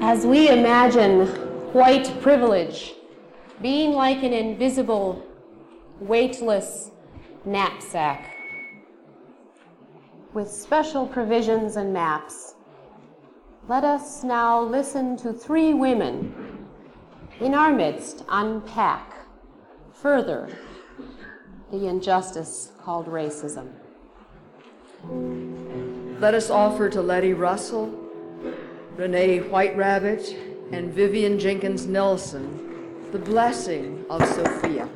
As we imagine white privilege being like an invisible, weightless knapsack with special provisions and maps, let us now listen to three women in our midst unpack further the injustice called racism. Let us offer to Letty Russell, Renee White Rabbit, and Vivian Jenkins Nelson the blessing of Sophia.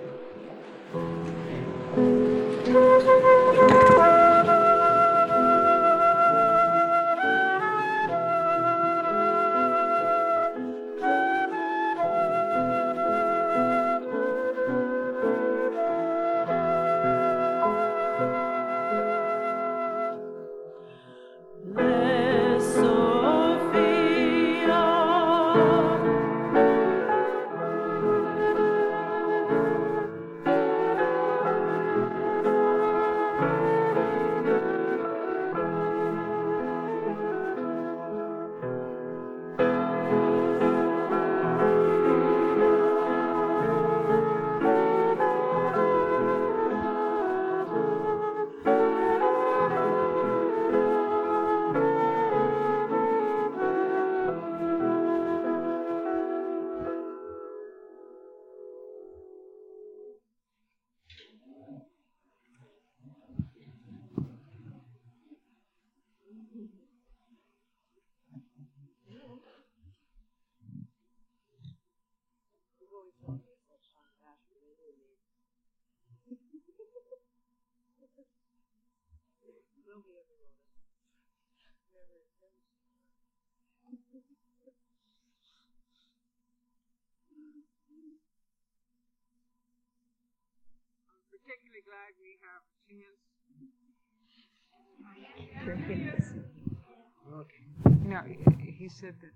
Particularly glad we have a chance. Okay. No, he said that.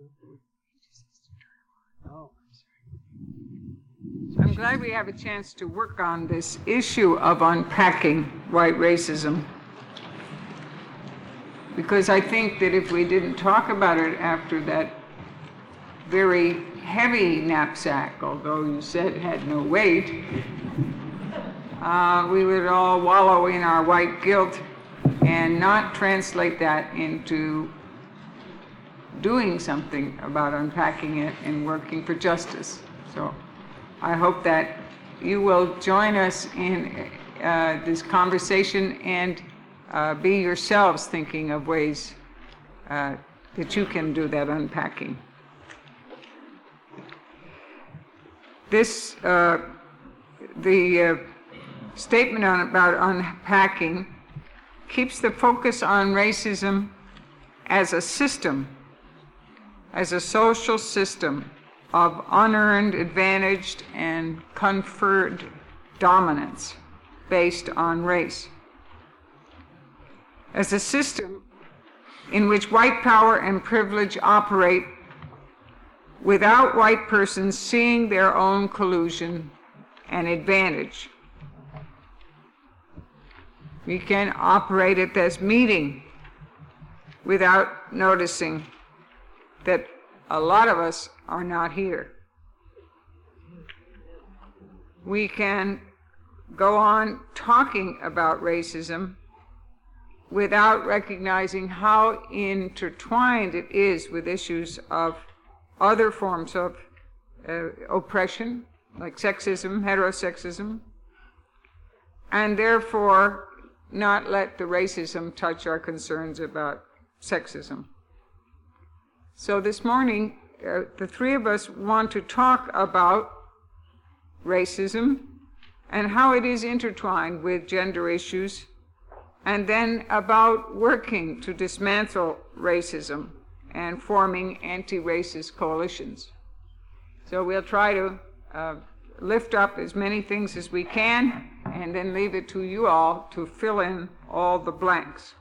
Oh, I'm sorry. So I'm glad we have a chance to work on this issue of unpacking white racism, because I think that if we didn't talk about it after that very heavy knapsack, although you said it had no weight, we would all wallow in our white guilt and not translate that into doing something about unpacking it and working for justice. So I hope that you will join us in this conversation and be yourselves thinking of ways that you can do that unpacking. The statement about unpacking keeps the focus on racism as a system, as a social system of unearned, advantaged, and conferred dominance based on race. As a system in which white power and privilege operate without white persons seeing their own collusion and advantage. We can operate at this meeting without noticing that a lot of us are not here. We can go on talking about racism without recognizing how intertwined it is with issues of other forms of oppression, like sexism, heterosexism, and therefore not let the racism touch our concerns about sexism. So this morning, the three of us want to talk about racism and how it is intertwined with gender issues, and then about working to dismantle racism and forming anti-racist coalitions. So we'll try to lift up as many things as we can and then leave it to you all to fill in all the blanks.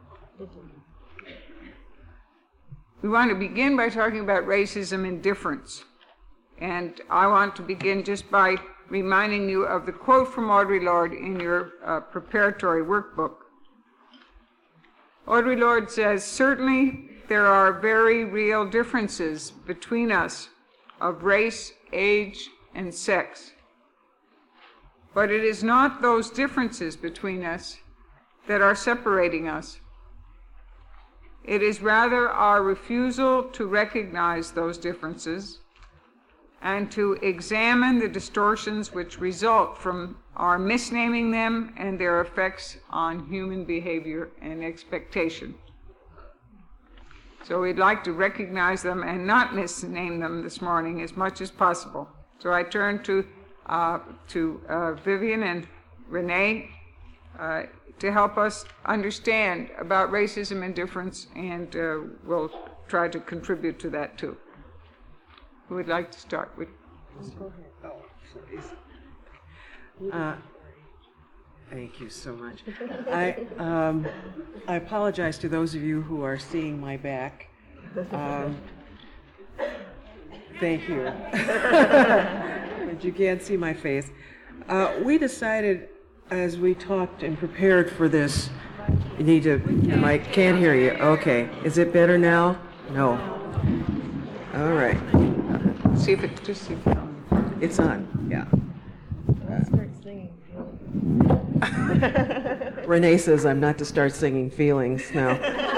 We want to begin by talking about racism and difference. And I want to begin just by reminding you of the quote from Audre Lorde in your preparatory workbook. Audre Lorde says, "Certainly there are very real differences between us of race, age, and sex. But it is not those differences between us that are separating us. It is rather our refusal to recognize those differences and to examine the distortions which result from our misnaming them and their effects on human behavior and expectation. So we'd like to recognize them and not misname them this morning as much as possible. So I turn to Vivian and Renee to help us understand about racism and difference, and we'll try to contribute to that too. Who would like to start with? Thank you so much. I apologize to those of you who are seeing my back. Thank you. But you can't see my face. We decided as we talked and prepared for this, you need to, Mike, can't hear you. Okay. Is it better now? No. All right. See if it, just see if it's on. It's on, yeah. Let's start singing. Renee says I'm not to start singing feelings now.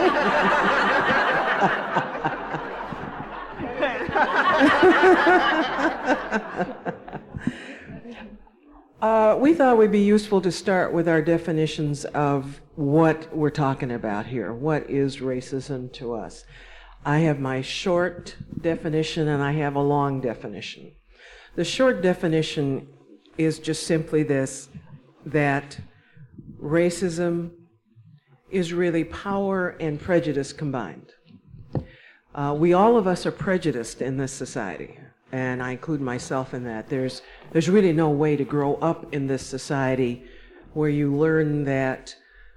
We thought it would be useful to start with our definitions of what we're talking about here. What is racism to us? I have my short definition and I have a long definition. The short definition is just simply this, that racism is really power and prejudice combined. We all of us are prejudiced in this society, and I include myself in that. There's really no way to grow up in this society where you learn that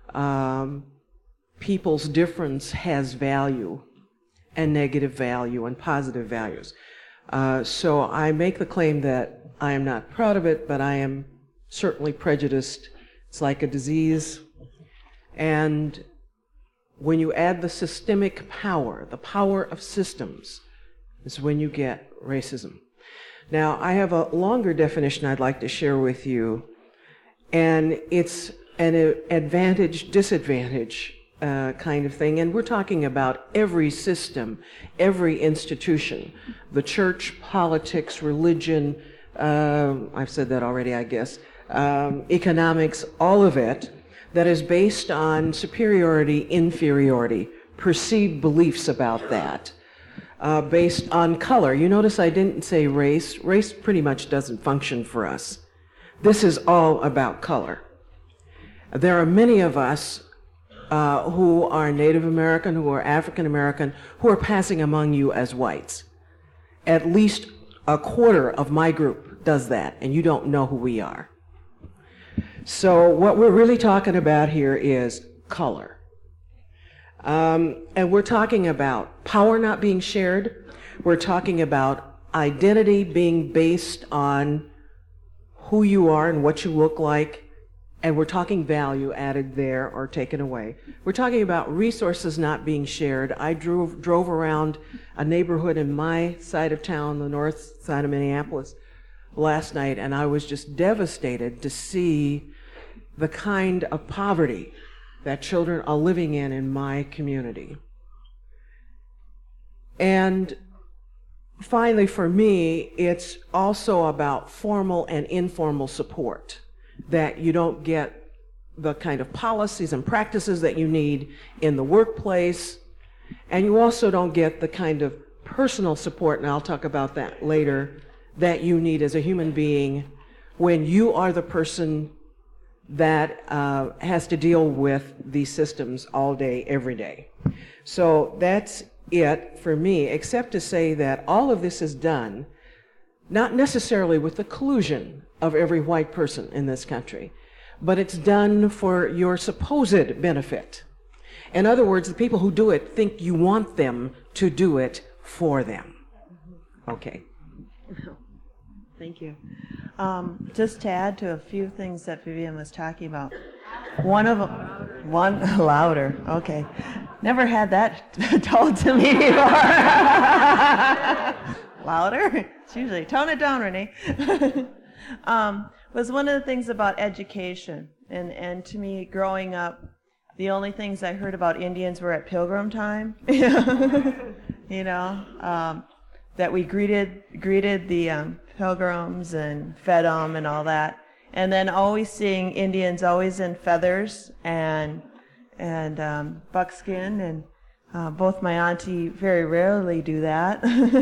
people's difference has value and negative value and positive values. So I make the claim that I am not proud of it, but I am certainly prejudiced. It's like a disease. And when you add the systemic power, the power of systems, is when you get racism. Now, I have a longer definition I'd like to share with you, and it's an advantage-disadvantage kind of thing, and we're talking about every system, every institution, the church, politics, religion, I've said that already, I guess, economics, all of it, that is based on superiority, inferiority, perceived beliefs about that, based on color. You notice I didn't say race. Race pretty much doesn't function for us. This is all about color. There are many of us who are Native American, who are African American, who are passing among you as whites. At least a quarter of my group does that, and you don't know who we are. So what we're really talking about here is color. And we're talking about power not being shared. We're talking about identity being based on who you are and what you look like. And we're talking value added there or taken away. We're talking about resources not being shared. I drove around a neighborhood in my side of town, the north side of Minneapolis, last night, and I was just devastated to see the kind of poverty that children are living in my community. And finally, for me, it's also about formal and informal support, that you don't get the kind of policies and practices that you need in the workplace, and you also don't get the kind of personal support, and I'll talk about that later, that you need as a human being when you are the person that has to deal with these systems all day, every day. So that's it for me, except to say that all of this is done not necessarily with the collusion of every white person in this country, but it's done for your supposed benefit. In other words, the people who do it think you want them to do it for them. Okay. Thank you. Just to add to a few things that Vivian was talking about, one louder, okay. Never had that told to me before. Louder? It's usually, tone it down, Renee. Was one of the things about education. And to me, growing up, the only things I heard about Indians were at pilgrim time. You know, that we greeted the pilgrims and fed them and all that. And then always seeing Indians always in feathers and buckskin, and both my auntie very rarely do that.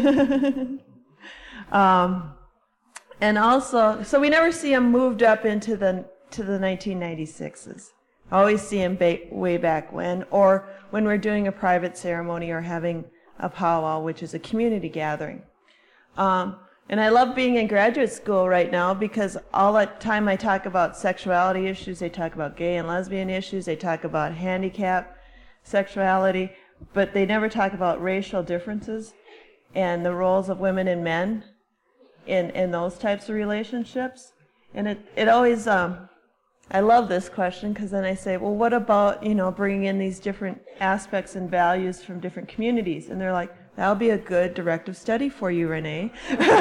And also, so we never see them moved up into the 1996s. Always see them way back when, or when we're doing a private ceremony or having a powwow, which is a community gathering. And I love being in graduate school right now because all the time I talk about sexuality issues, they talk about gay and lesbian issues, they talk about handicap, sexuality, but they never talk about racial differences and the roles of women and men in those types of relationships. And it always, I love this question because then I say, well, what about, bringing in these different aspects and values from different communities? And they're like, that'll be a good directive study for you, Renee.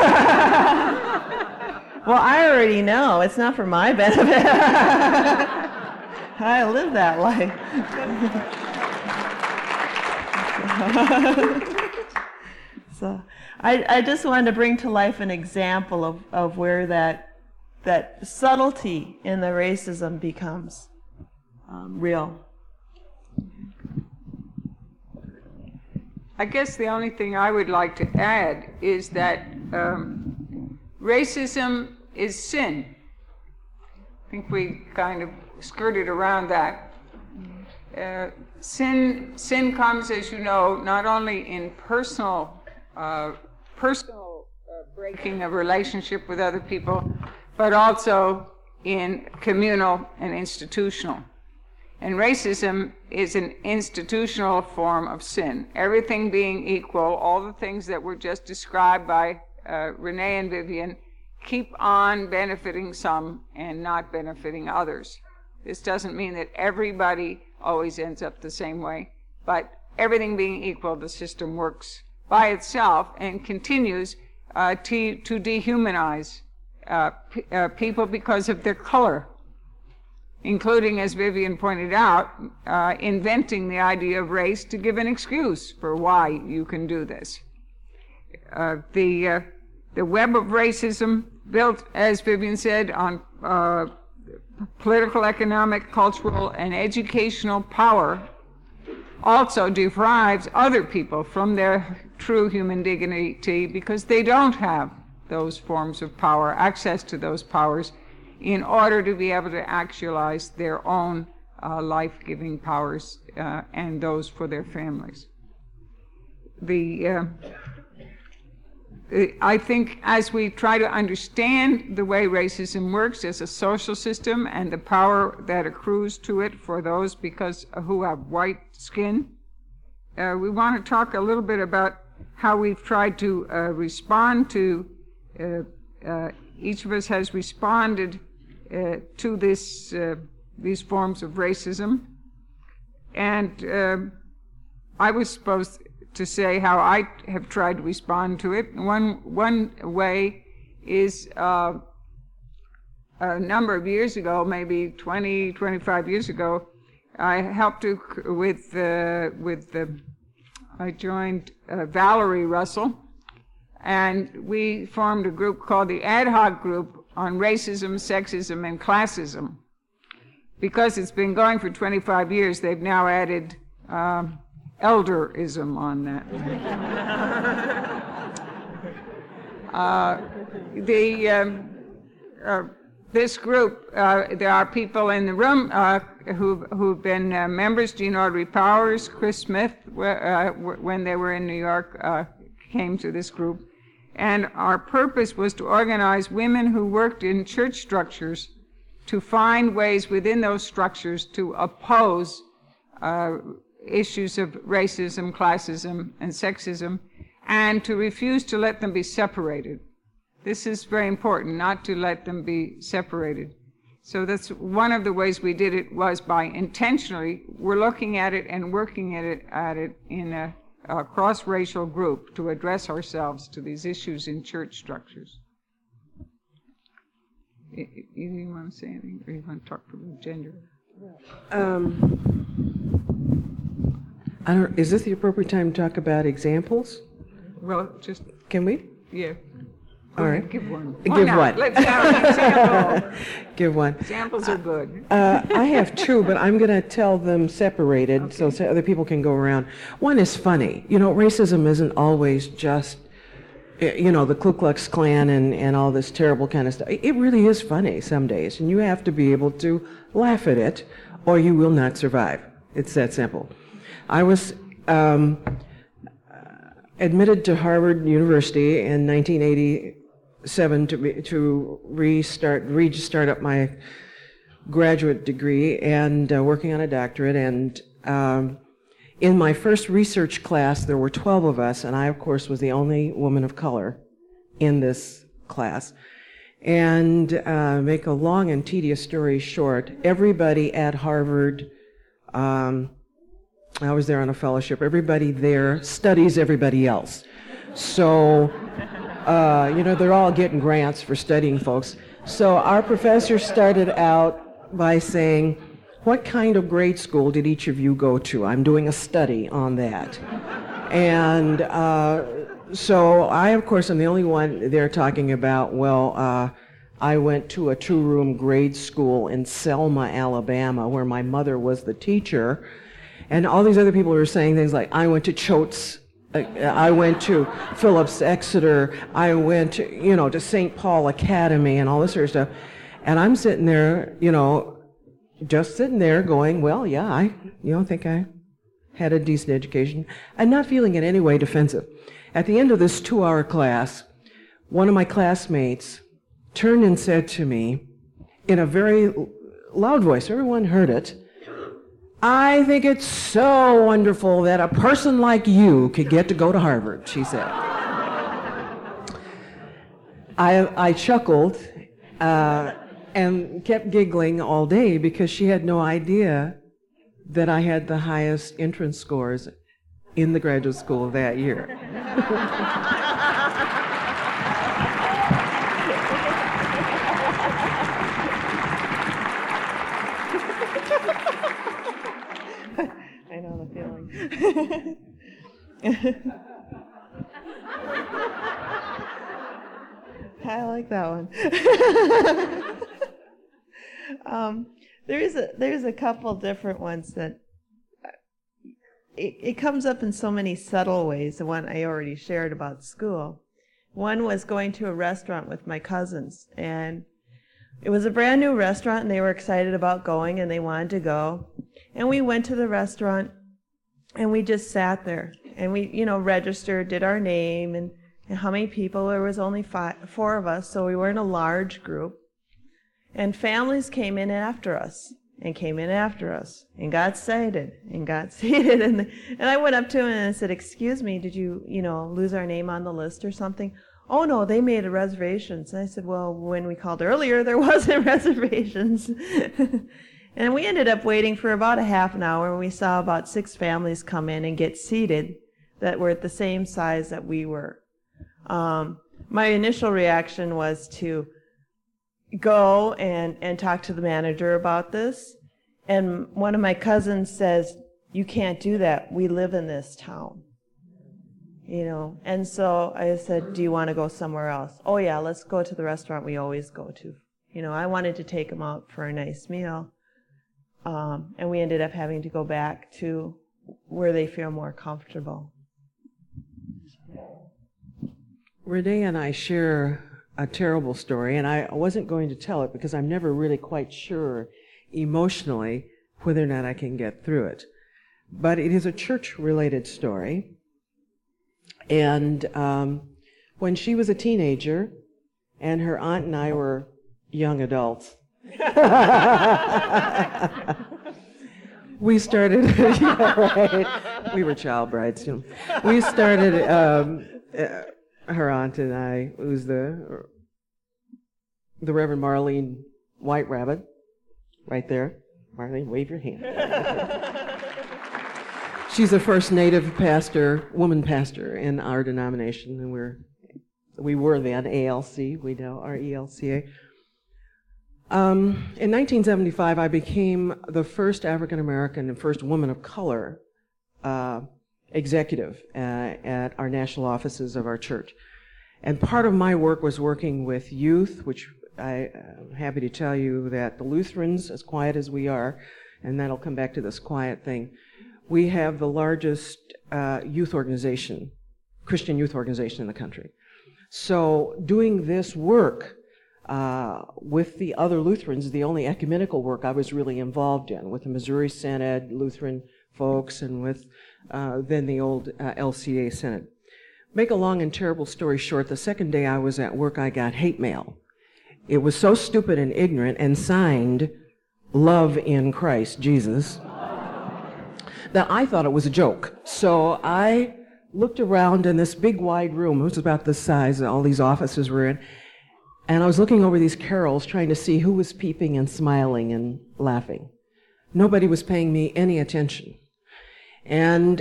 Well, I already know. It's not for my benefit. I live that life. So I just wanted to bring to life an example of where that subtlety in the racism becomes real. I guess the only thing I would like to add is that racism is sin. I think we kind of skirted around that. Sin comes, as you know, not only in personal breaking of relationship with other people, but also in communal and institutional. And racism is an institutional form of sin. Everything being equal, all the things that were just described by Renee and Vivian keep on benefiting some and not benefiting others. This doesn't mean that everybody always ends up the same way, but everything being equal, the system works by itself and continues to dehumanize people because of their color, including, as Vivian pointed out, inventing the idea of race to give an excuse for why you can do this. The web of racism, built, as Vivian said, on political, economic, cultural, and educational power, also deprives other people from their true human dignity because they don't have those forms of power, access to those powers, in order to be able to actualize their own life-giving powers and those for their families. I think as we try to understand the way racism works as a social system and the power that accrues to it for those who have white skin, we want to talk a little bit about how we've tried to respond to, each of us has responded to these forms of racism. And I was supposed to say how I have tried to respond to it. One way is a number of years ago, maybe 20, 25 years ago, I helped I joined Valerie Russell, and we formed a group called the Ad Hoc Group on Racism, Sexism, and Classism. Because it's been going for 25 years, they've now added elderism on that. This group, there are people in the room who've been members. Jean Audrey Powers, Chris Smith, when they were in New York, came to this group. And our purpose was to organize women who worked in church structures to find ways within those structures to oppose issues of racism, classism, and sexism, and to refuse to let them be separated. This is very important, not to let them be separated. So that's one of the ways we did it, was by intentionally, we're looking at it and working at it in a cross-racial group to address ourselves to these issues in church structures. You want to say anything, or you want to talk about gender? Is this the appropriate time to talk about examples? Well, just, Can we? yeah. All right. Give one. Give one. Let's have an example. Give one. Examples are good. I have two, but I'm going to tell them separated so other people can go around. One is funny. You know, racism isn't always just, the Ku Klux Klan and all this terrible kind of stuff. It really is funny some days, and you have to be able to laugh at it, or you will not survive. It's that simple. I was admitted to Harvard University in 1987 to restart up my graduate degree and working on a doctorate. And in my first research class, there were 12 of us, and I, of course, was the only woman of color in this class. And make a long and tedious story short, everybody at Harvard, I was there on a fellowship, everybody there studies everybody else. So, they're all getting grants for studying folks. So our professor started out by saying, what kind of grade school did each of you go to? I'm doing a study on that. And so I, of course, am the only one there talking about, I went to a two-room grade school in Selma, Alabama, where my mother was the teacher. And all these other people were saying things like, I went to Choate's, I went to Phillips Exeter, I went to, to St. Paul Academy and all this sort of stuff. And I'm sitting there, just sitting there going, well, yeah, I think I had a decent education, and not feeling in any way defensive. At the end of this 2-hour class, one of my classmates turned and said to me in a very loud voice, everyone heard it, I think it's so wonderful that a person like you could get to go to Harvard, she said. I chuckled and kept giggling all day because she had no idea that I had the highest entrance scores in the graduate school that year. I know the feeling. I like that one. There's a couple different ones that it comes up in so many subtle ways. The one I already shared about school. One was going to a restaurant with my cousins, and it was a brand new restaurant, and they were excited about going, and they wanted to go. And we went to the restaurant, and we just sat there, and we, registered, did our name, and how many people. There was only 4 of us, so we weren't a large group. And families came in after us, and got seated, and I went up to him and I said, excuse me, did you, lose our name on the list or something? Oh, no, they made reservations. And I said, well, when we called earlier, there wasn't reservations. And we ended up waiting for about a half an hour, and we saw about 6 families come in and get seated that were at the same size that we were. My initial reaction was to go and talk to the manager about this. And one of my cousins says, you can't do that. We live in this town. And so I said, do you want to go somewhere else? Oh, yeah, let's go to the restaurant we always go to. I wanted to take them out for a nice meal. And we ended up having to go back to where they feel more comfortable. Renee and I share a terrible story, and I wasn't going to tell it because I'm never really quite sure emotionally whether or not I can get through it. But it is a church-related story. And when she was a teenager, and her aunt and I were young adults, we started, yeah, right. We were child brides. We started, her aunt and I, who's the Reverend Marlene White Rabbit, right there. Marlene, wave your hand. She's the first Native pastor, woman pastor in our denomination, and we were then ALC, we now are ELCA. In 1975, I became the first African American and first woman of color executive at our national offices of our church. And part of my work was working with youth, which I'm happy to tell you that the Lutherans, as quiet as we are, and that'll come back to this quiet thing, we have the largest youth organization, Christian youth organization in the country. So doing this work with the other Lutherans, the only ecumenical work I was really involved in, with the Missouri Synod, Lutheran folks, and with then the old LCA Synod. Make a long and terrible story short, the second day I was at work, I got hate mail. It was so stupid and ignorant and signed Love in Christ, Jesus, that I thought it was a joke. So I looked around in this big wide room, it was about this size, and all these offices were in, and I was looking over these carols trying to see who was peeping and smiling and laughing. Nobody was paying me any attention. And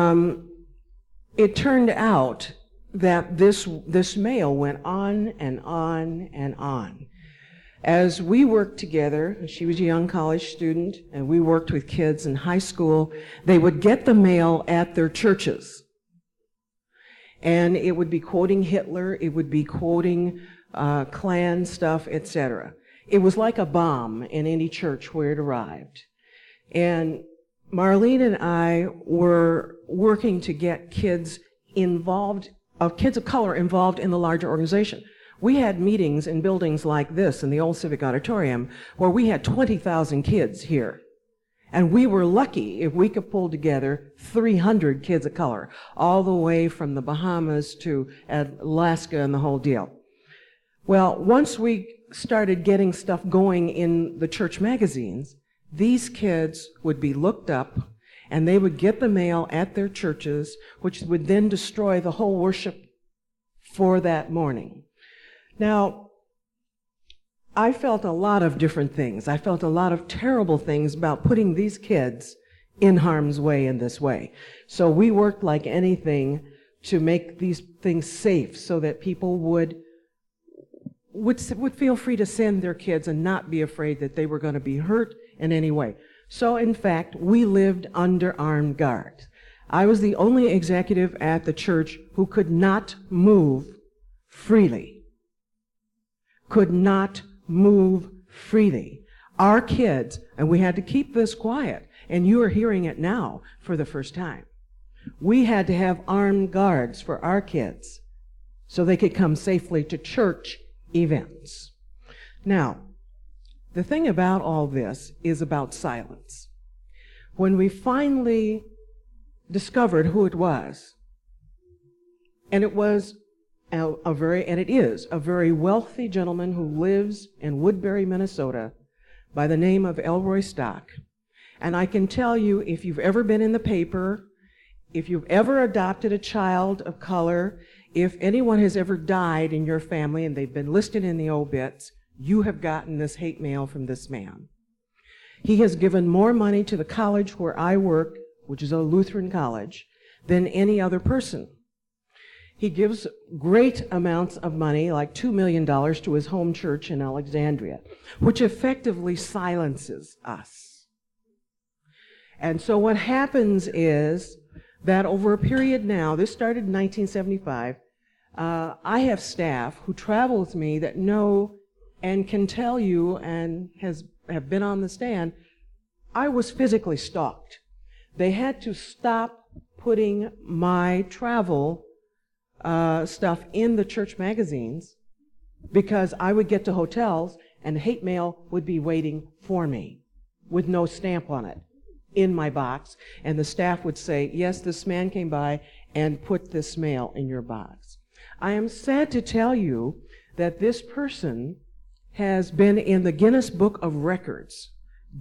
it turned out that this mail went on and on and on. As we worked together, she was a young college student, and we worked with kids in high school, they would get the mail at their churches. And it would be quoting Hitler, it would be quoting Klan stuff, etc. It was like a bomb in any church where it arrived. And Marlene and I were working to get kids of color involved in the larger organization. We had meetings in buildings like this, in the old Civic Auditorium, where we had 20,000 kids here. And we were lucky if we could pull together 300 kids of color, all the way from the Bahamas to Alaska and the whole deal. Well, once we started getting stuff going in the church magazines, these kids would be looked up, and they would get the mail at their churches, which would then destroy the whole worship for that morning. Now, I felt a lot of different things. I felt a lot of terrible things about putting these kids in harm's way in this way. So we worked like anything to make these things safe so that people would feel free to send their kids and not be afraid that they were going to be hurt in any way. So, in fact, we lived under armed guard. I was the only executive at the church who could not move freely. Could not move freely. Our kids, and we had to keep this quiet, and you are hearing it now for the first time. We had to have armed guards for our kids so they could come safely to church events. Now, the thing about all this is about silence. When we finally discovered who it was, and it was it is a very wealthy gentleman who lives in Woodbury, Minnesota, by the name of Elroy Stock. And I can tell you, if you've ever been in the paper, if you've ever adopted a child of color, if anyone has ever died in your family and they've been listed in the obits, you have gotten this hate mail from this man. He has given more money to the college where I work, which is a Lutheran college, than any other person. He gives great amounts of money, like $2 million, to his home church in Alexandria, which effectively silences us. And so what happens is that over a period now, this started in 1975, I have staff who travel with me that know and can tell you and have been on the stand, I was physically stalked. They had to stop putting my travel stuff in the church magazines because I would get to hotels and hate mail would be waiting for me with no stamp on it in my box, and the staff would say, yes, this man came by and put this mail in your box. I am sad to tell you that this person has been in the Guinness Book of Records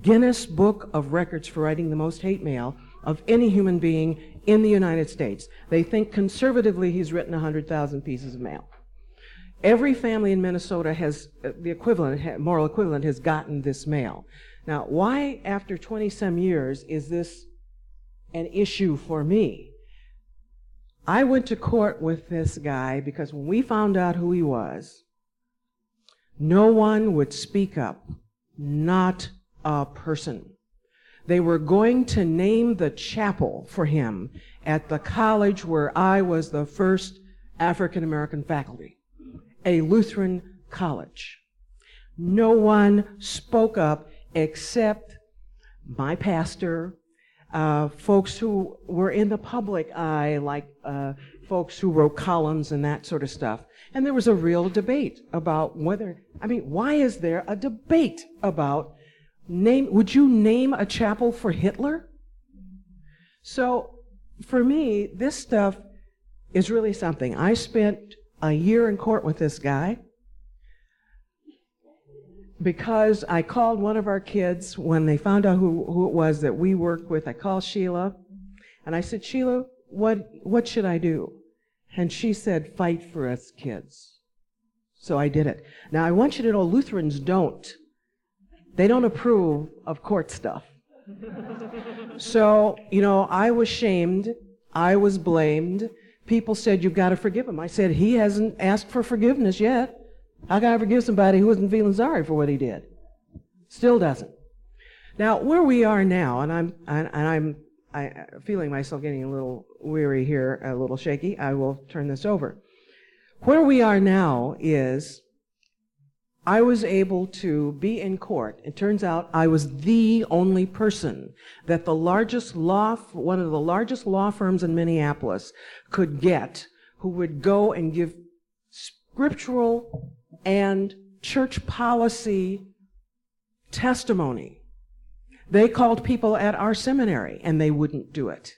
for writing the most hate mail of any human being in the United States. They think conservatively he's written 100,000 pieces of mail. Every family in Minnesota has the equivalent, moral equivalent, has gotten this mail. Now, why after 20-some years is this an issue for me? I went to court with this guy because when we found out who he was, no one would speak up, not a person. They were going to name the chapel for him at the college where I was the first African American faculty, a Lutheran college. No one spoke up except my pastor, folks who were in the public eye, like folks who wrote columns and that sort of stuff. And there was a real debate about why is there a debate about would you name a chapel for Hitler? So for me, this stuff is really something. I spent a year in court with this guy because I called one of our kids when they found out who it was that we worked with. I called Sheila, and I said, Sheila, what should I do? And she said, fight for us kids. So I did it. Now, I want you to know Lutherans don't. They don't approve of court stuff. So, I was shamed. I was blamed. People said, you've got to forgive him. I said, he hasn't asked for forgiveness yet. How can I forgive somebody who isn't feeling sorry for what he did? Still doesn't. Now, where we are now, and I'm feeling myself getting a little weary here, a little shaky. I will turn this over. Where we are now is I was able to be in court. It turns out I was the only person that one of the largest law firms in Minneapolis could get who would go and give scriptural and church policy testimony. They called people at our seminary, and they wouldn't do it.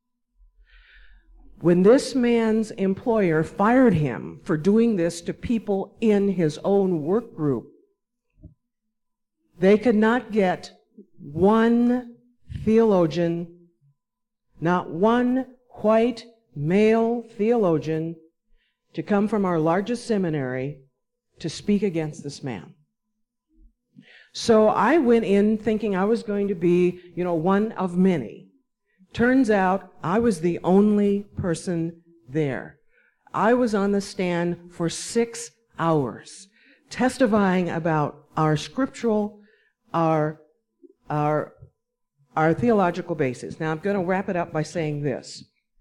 When this man's employer fired him for doing this to people in his own work group, they could not get one theologian, not one white male theologian, to come from our largest seminary to speak against this man. So I went in thinking I was going to be, one of many. Turns out I was the only person there. I was on the stand for 6 hours, testifying about our scriptural, our theological basis. Now I'm going to wrap it up by saying this.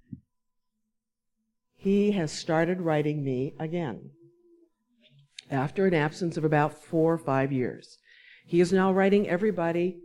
He has started writing me again after an absence of about 4 or 5 years. He is now writing everybody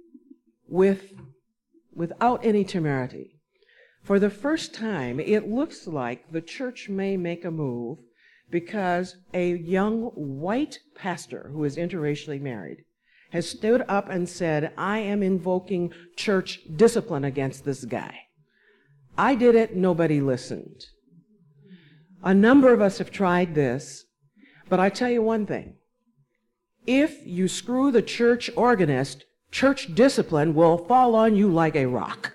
without any temerity. For the first time, it looks like the church may make a move because a young white pastor who is interracially married has stood up and said, I am invoking church discipline against this guy. I did it, nobody listened. A number of us have tried this, but I tell you one thing. If you screw the church organist, church discipline will fall on you like a rock.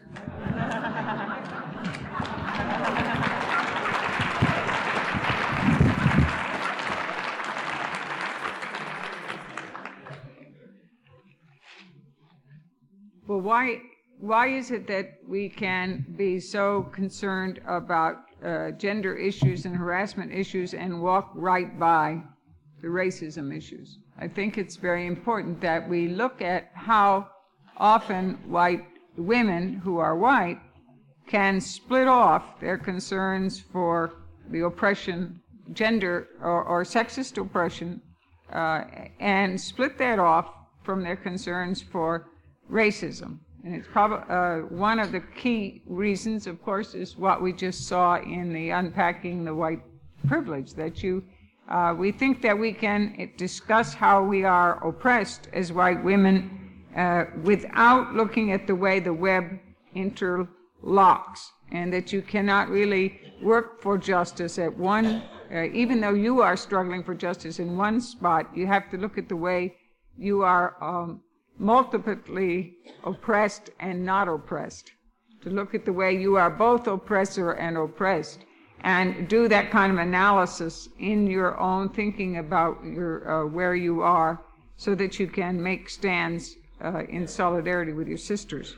Well, why is it that we can be so concerned about gender issues and harassment issues and walk right by the racism issues? I think it's very important that we look at how often white women who are white can split off their concerns for the oppression, gender or sexist oppression, and split that off from their concerns for racism. And it's probably one of the key reasons, of course, is what we just saw in the Unpacking the White Privilege, that we think that we can discuss how we are oppressed as white women without looking at the way the web interlocks, and that you cannot really work for justice at one, even though you are struggling for justice in one spot, you have to look at the way you are multiply oppressed and not oppressed, to look at the way you are both oppressor and oppressed, and do that kind of analysis in your own thinking about your where you are, so that you can make stands in solidarity with your sisters.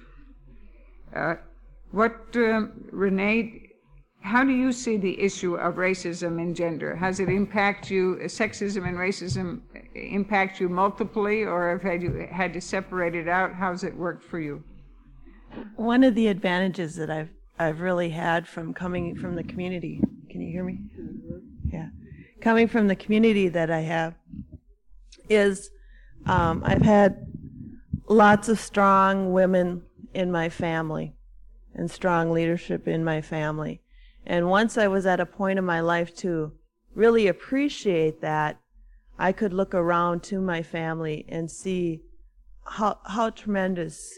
Renee, how do you see the issue of racism and gender? Has it impact you, sexism and racism impact you multiply, or have you had to separate it out? How's it worked for you? One of the advantages that I've really had from coming from the community, can you hear me? Yeah. Coming from the community that I have is I've had lots of strong women in my family and strong leadership in my family. And once I was at a point in my life to really appreciate that, I could look around to my family and see how tremendous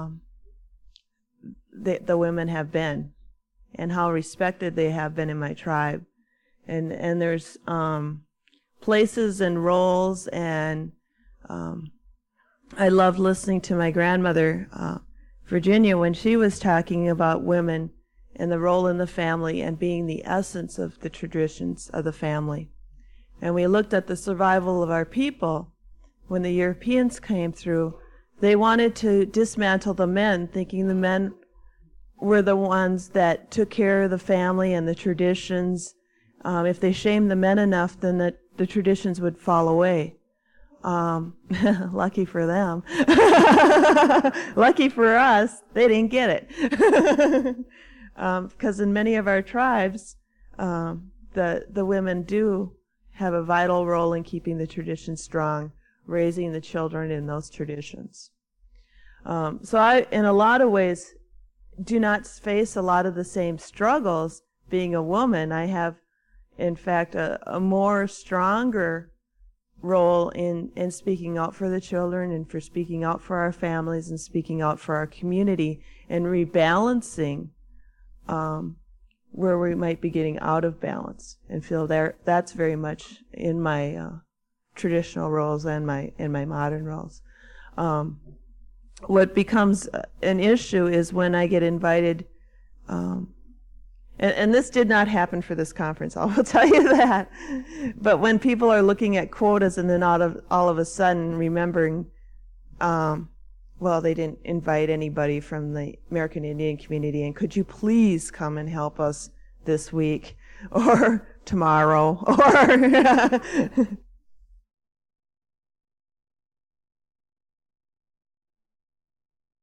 the women have been and how respected they have been in my tribe. And there's places and roles, and I love listening to my grandmother, Virginia, when she was talking about women and the role in the family and being the essence of the traditions of the family. And we looked at the survival of our people. When the Europeans came through, they wanted to dismantle the men, thinking the men were the ones that took care of the family and the traditions. If they shamed the men enough, then the traditions would fall away. Lucky for them. Lucky for us, they didn't get it. Because in many of our tribes, the women do have a vital role in keeping the tradition strong, raising the children in those traditions. So I, in a lot of ways, do not face a lot of the same struggles being a woman. I have, in fact, a more stronger role in speaking out for the children and for speaking out for our families and speaking out for our community and rebalancing where we might be getting out of balance, and feel that's very much in my traditional roles and my modern roles. What becomes an issue is when I get invited, and this did not happen for this conference, I will tell you that, but when people are looking at quotas and then all of a sudden remembering, well, they didn't invite anybody from the American Indian community, and could you please come and help us this week or tomorrow, or